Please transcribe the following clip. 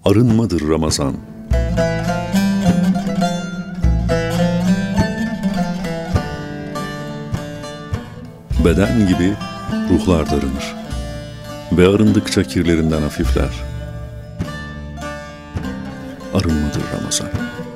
arınmadır Ramazan. Beden gibi ruhlar da arınır ve arındıkça kirlerinden hafifler. Arınmadır Ramazan.